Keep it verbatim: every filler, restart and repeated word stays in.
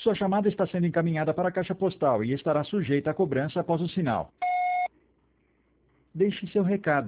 Sua chamada está sendo encaminhada para a caixa postal e estará sujeita a cobrança após o sinal. Deixe seu recado.